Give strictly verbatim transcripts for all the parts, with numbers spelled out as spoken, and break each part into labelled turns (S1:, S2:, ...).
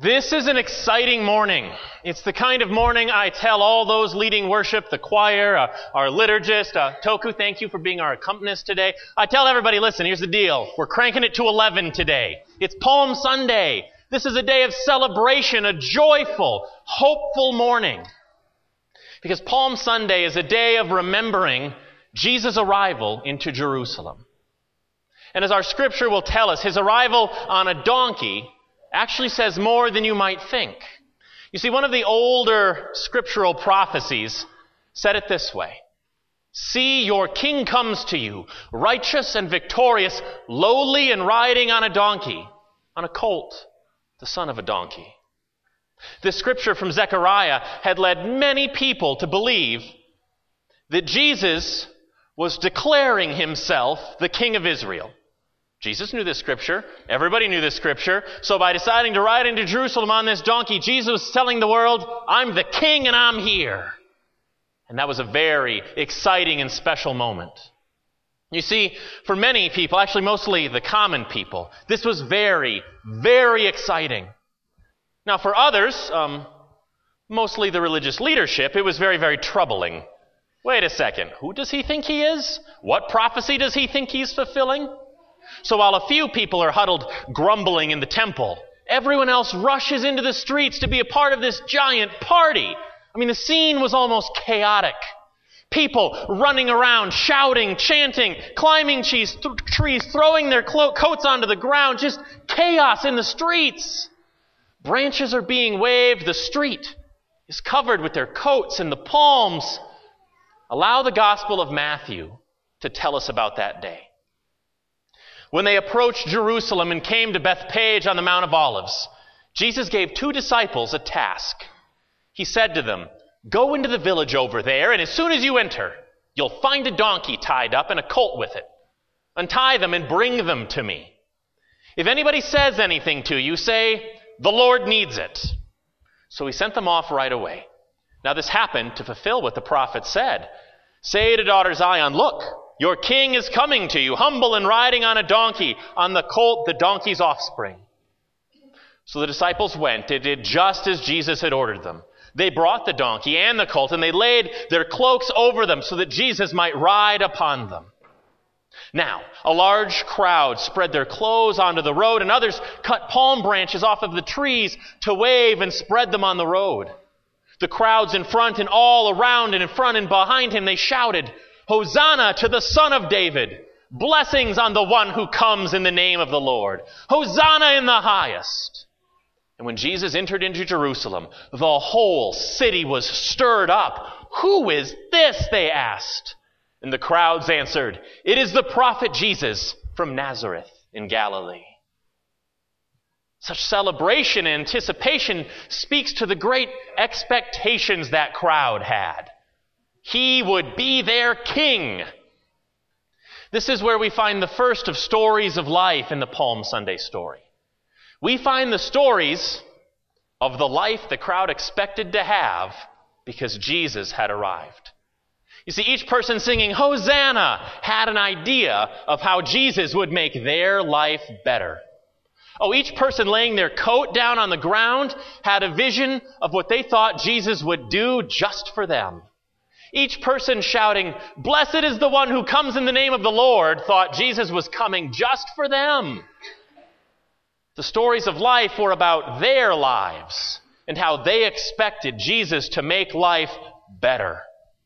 S1: This is an exciting morning. It's the kind of morning I tell all those leading worship, the choir, uh, our liturgist, uh, Toku, thank you for being our accompanist today. I tell everybody, listen, here's the deal. We're cranking it to eleven today. It's Palm Sunday. This is a day of celebration, a joyful, hopeful morning. Because Palm Sunday is a day of remembering Jesus' arrival into Jerusalem. And as our scripture will tell us, his arrival on a donkey actually says more than you might think. You see, one of the older scriptural prophecies said it this way: "See, your king comes to you, righteous and victorious, lowly and riding on a donkey, on a colt, the son of a donkey." This scripture from Zechariah had led many people to believe that Jesus was declaring himself the King of Israel. Jesus knew this scripture. Everybody knew this scripture. So by deciding to ride into Jerusalem on this donkey, Jesus was telling the world, I'm the king and I'm here. And that was a very exciting and special moment. You see, for many people, actually mostly the common people, this was very, very exciting. Now for others, um, mostly the religious leadership, it was very, very troubling. Wait a second, who does he think he is? What prophecy does he think he's fulfilling? So while a few people are huddled grumbling in the temple, everyone else rushes into the streets to be a part of this giant party. I mean, the scene was almost chaotic. People running around, shouting, chanting, climbing trees, th- trees throwing their clo- coats onto the ground, just chaos in the streets. Branches are being waved. The street is covered with their coats and the palms. Allow the Gospel of Matthew to tell us about that day. When they approached Jerusalem and came to Bethphage on the Mount of Olives, Jesus gave two disciples a task. He said to them, "Go into the village over there, and as soon as you enter, you'll find a donkey tied up and a colt with it. Untie them and bring them to me. If anybody says anything to you, say, 'The Lord needs it.'" So he sent them off right away. Now this happened to fulfill what the prophet said. "Say to daughter Zion, look, your king is coming to you, humble and riding on a donkey, on the colt, the donkey's offspring." So the disciples went. They did just as Jesus had ordered them. They brought the donkey and the colt, and they laid their cloaks over them so that Jesus might ride upon them. Now, a large crowd spread their clothes onto the road, and others cut palm branches off of the trees to wave and spread them on the road. The crowds in front and all around and in front and behind him, they shouted, "Hosanna to the Son of David! Blessings on the one who comes in the name of the Lord! Hosanna in the highest!" And when Jesus entered into Jerusalem, the whole city was stirred up. "Who is this?" they asked. And the crowds answered, "It is the prophet Jesus from Nazareth in Galilee." Such celebration and anticipation speaks to the great expectations that crowd had. He would be their king. This is where we find the first of stories of life in the Palm Sunday story. We find the stories of the life the crowd expected to have because Jesus had arrived. You see, each person singing Hosanna had an idea of how Jesus would make their life better. Oh, each person laying their coat down on the ground had a vision of what they thought Jesus would do just for them. Each person shouting, "Blessed is the one who comes in the name of the Lord," thought Jesus was coming just for them. The stories of life were about their lives and how they expected Jesus to make life better.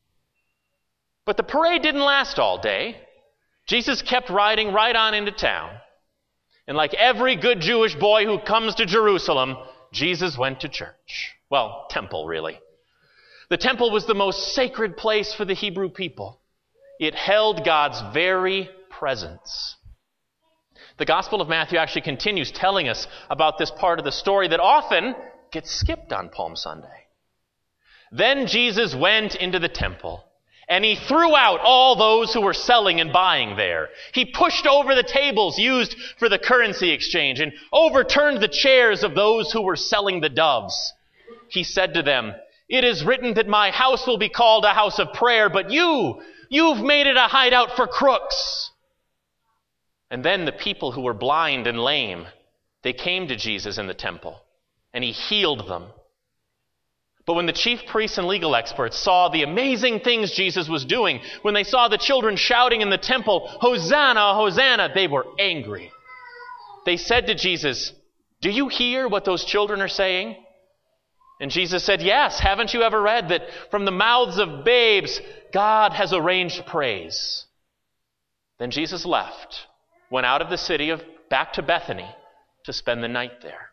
S1: But the parade didn't last all day. Jesus kept riding right on into town. And like every good Jewish boy who comes to Jerusalem, Jesus went to church. Well, temple, really. The temple was the most sacred place for the Hebrew people. It held God's very presence. The Gospel of Matthew actually continues telling us about this part of the story that often gets skipped on Palm Sunday. Then Jesus went into the temple, and he threw out all those who were selling and buying there. He pushed over the tables used for the currency exchange and overturned the chairs of those who were selling the doves. He said to them, "It is written that my house will be called a house of prayer, but you, you've made it a hideout for crooks." And then the people who were blind and lame, they came to Jesus in the temple. and he healed them. But when the chief priests and legal experts saw the amazing things Jesus was doing, when they saw the children shouting in the temple, "Hosanna, Hosanna," they were angry. They said to Jesus, "Do you hear what those children are saying?" And Jesus said, "Yes, haven't you ever read that from the mouths of babes, God has arranged praise?" Then Jesus left, went out of the city of back to Bethany to spend the night there.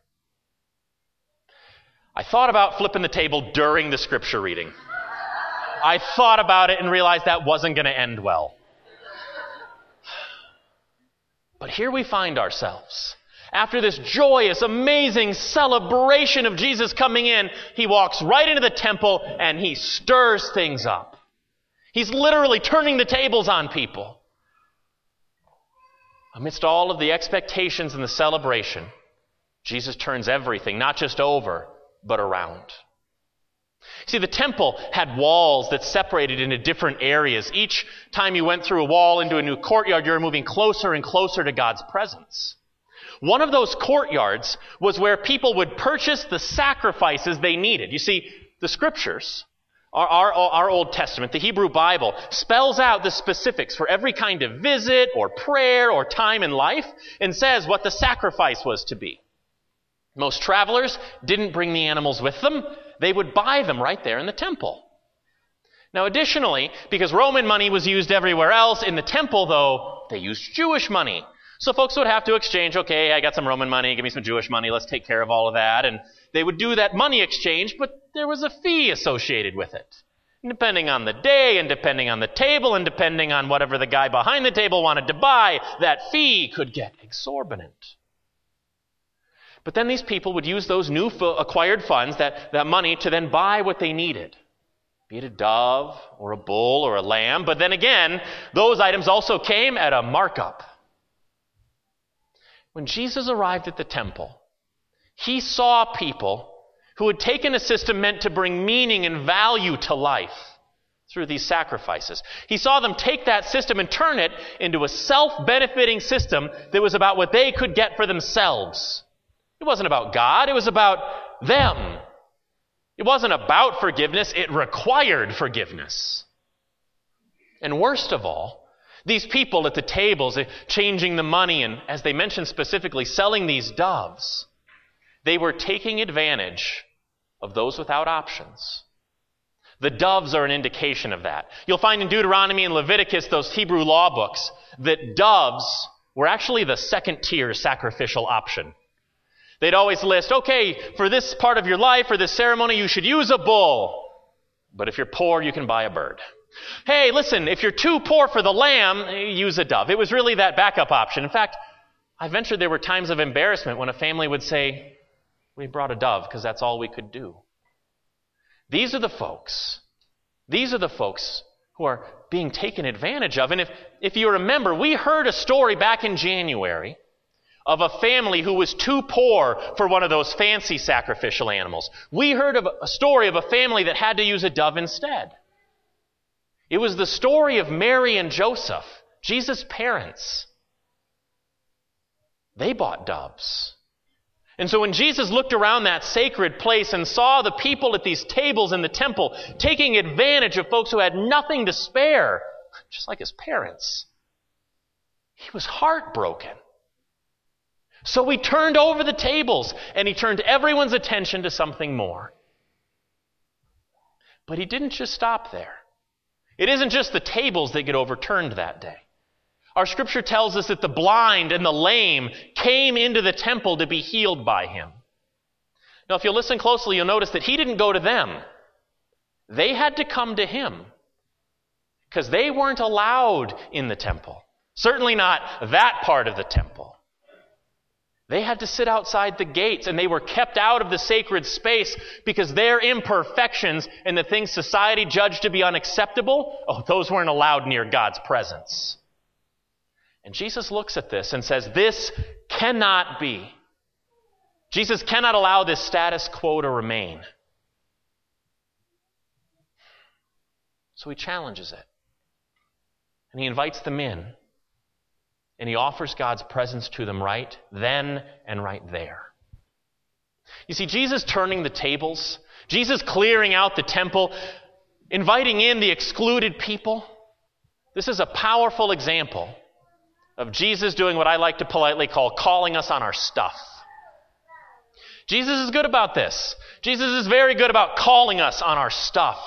S1: I thought about flipping the table during the scripture reading. I thought about it and realized that wasn't going to end well. But here we find ourselves. After this joyous, amazing celebration of Jesus coming in, he walks right into the temple and he stirs things up. He's literally turning the tables on people. Amidst all of the expectations and the celebration, Jesus turns everything, not just over, but around. See, the temple had walls that separated into different areas. Each time you went through a wall into a new courtyard, you were moving closer and closer to God's presence. One of those courtyards was where people would purchase the sacrifices they needed. You see, the scriptures, our, our, our Old Testament, the Hebrew Bible, spells out the specifics for every kind of visit or prayer or time in life and says what the sacrifice was to be. Most travelers didn't bring the animals with them. They would buy them right there in the temple. Now, additionally, because Roman money was used everywhere else, in the temple, though, they used Jewish money. So folks would have to exchange, okay, I got some Roman money, give me some Jewish money, let's take care of all of that. And they would do that money exchange, but there was a fee associated with it. And depending on the day, and depending on the table, and depending on whatever the guy behind the table wanted to buy, that fee could get exorbitant. But then these people would use those new acquired funds, that, that money, to then buy what they needed. Be it a dove, or a bull, or a lamb. But then again, those items also came at a markup. When Jesus arrived at the temple, he saw people who had taken a system meant to bring meaning and value to life through these sacrifices. He saw them take that system and turn it into a self-benefiting system that was about what they could get for themselves. It wasn't about God, it was about them. It wasn't about forgiveness, it required forgiveness. And worst of all, these people at the tables, changing the money and, as they mentioned specifically, selling these doves, they were taking advantage of those without options. The doves are an indication of that. You'll find in Deuteronomy and Leviticus, those Hebrew law books, that doves were actually the second-tier sacrificial option. They'd always list, okay, for this part of your life, for this ceremony, you should use a bull. But if you're poor, you can buy a bird. Hey, listen, if you're too poor for the lamb, use a dove. It was really that backup option. In fact, I venture there were times of embarrassment when a family would say, we brought a dove because that's all we could do. These are the folks, these are the folks who are being taken advantage of. And if, if you remember, we heard a story back in January of a family who was too poor for one of those fancy sacrificial animals. We heard of a story of a family that had to use a dove instead. It was the story of Mary and Joseph, Jesus' parents. They bought doves. And so when Jesus looked around that sacred place and saw the people at these tables in the temple taking advantage of folks who had nothing to spare, just like his parents, he was heartbroken. So he turned over the tables and he turned everyone's attention to something more. But he didn't just stop there. It isn't just the tables that get overturned that day. Our scripture tells us that the blind and the lame came into the temple to be healed by him. Now, if you'll listen closely, you'll notice that he didn't go to them. They had to come to him because they weren't allowed in the temple. Certainly not that part of the temple. They had to sit outside the gates, and they were kept out of the sacred space because their imperfections and the things society judged to be unacceptable, oh, those weren't allowed near God's presence. And Jesus looks at this and says, this cannot be. Jesus cannot allow this status quo to remain. So he challenges it. And he invites them in. And he offers God's presence to them right then and right there. You see, Jesus turning the tables, Jesus clearing out the temple, inviting in the excluded people, this is a powerful example of Jesus doing what I like to politely call calling us on our stuff. Jesus is good about this. Jesus is very good about calling us on our stuff.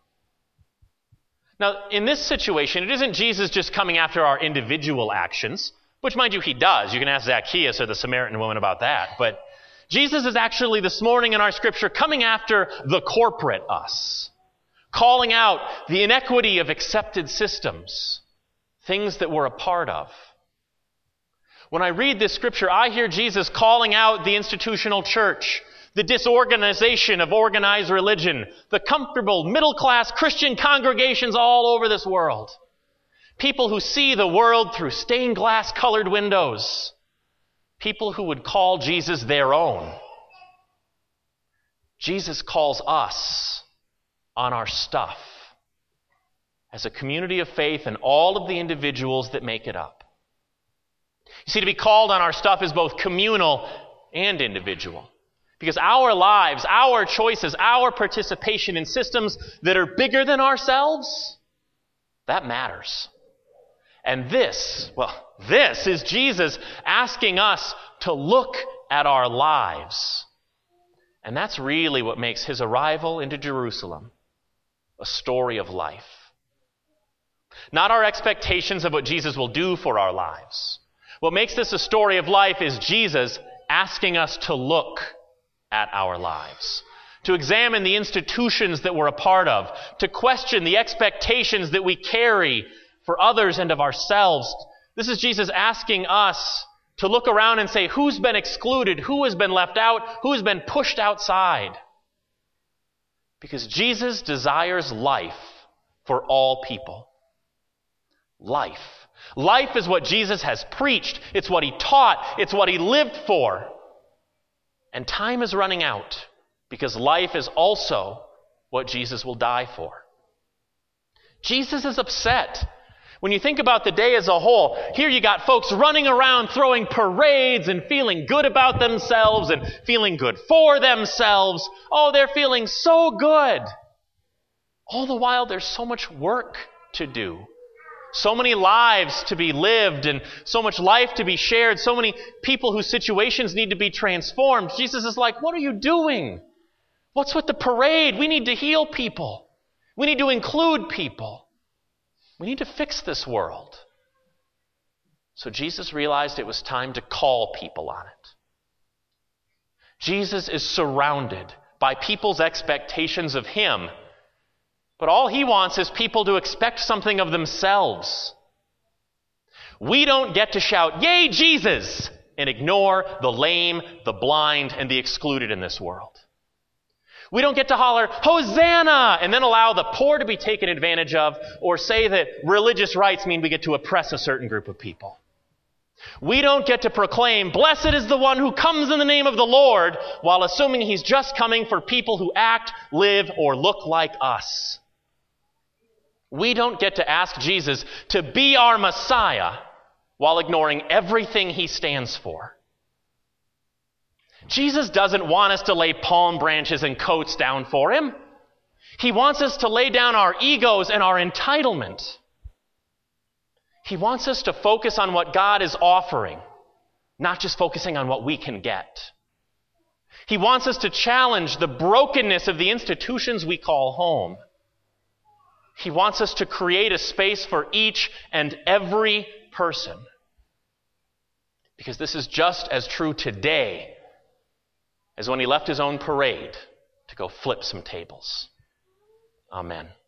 S1: Now, in this situation, it isn't Jesus just coming after our individual actions, which, mind you, he does. You can ask Zacchaeus or the Samaritan woman about that. But Jesus is actually, this morning in our scripture, coming after the corporate us, calling out the inequity of accepted systems, things that we're a part of. When I read this scripture, I hear Jesus calling out the institutional church, the disorganization of organized religion, the comfortable middle-class Christian congregations all over this world. People who see the world through stained glass colored windows. People who would call Jesus their own. Jesus calls us on our stuff as a community of faith and all of the individuals that make it up. You see, to be called on our stuff is both communal and individual. Because our lives, our choices, our participation in systems that are bigger than ourselves, that matters. And this, well, this is Jesus asking us to look at our lives. And that's really what makes his arrival into Jerusalem a story of life. Not our expectations of what Jesus will do for our lives. What makes this a story of life is Jesus asking us to look at our lives, to examine the institutions that we're a part of, to question the expectations that we carry for others and of ourselves. This is Jesus asking us to look around and say, who's been excluded? Who has been left out? Who has been pushed outside? Because Jesus desires life for all people. Life. Life is what Jesus has preached. It's what he taught. It's what he lived for. And time is running out because life is also what Jesus will die for. Jesus is upset. When you think about the day as a whole, here you got folks running around throwing parades and feeling good about themselves and feeling good for themselves. Oh, they're feeling so good. All the while, there's so much work to do. So many lives to be lived and so much life to be shared. So many people whose situations need to be transformed. Jesus is like, what are you doing? What's with the parade? We need to heal people. We need to include people. We need to fix this world. So Jesus realized it was time to call people on it. Jesus is surrounded by people's expectations of him. But all he wants is people to expect something of themselves. We don't get to shout, "Yay, Jesus!" and ignore the lame, the blind, and the excluded in this world. We don't get to holler, "Hosanna!" and then allow the poor to be taken advantage of, or say that religious rights mean we get to oppress a certain group of people. We don't get to proclaim, "Blessed is the one who comes in the name of the Lord," while assuming he's just coming for people who act, live, or look like us. We don't get to ask Jesus to be our Messiah while ignoring everything he stands for. Jesus doesn't want us to lay palm branches and coats down for him. He wants us to lay down our egos and our entitlement. He wants us to focus on what God is offering, not just focusing on what we can get. He wants us to challenge the brokenness of the institutions we call home. He wants us to create a space for each and every person. Because this is just as true today as when he left his own parade to go flip some tables. Amen.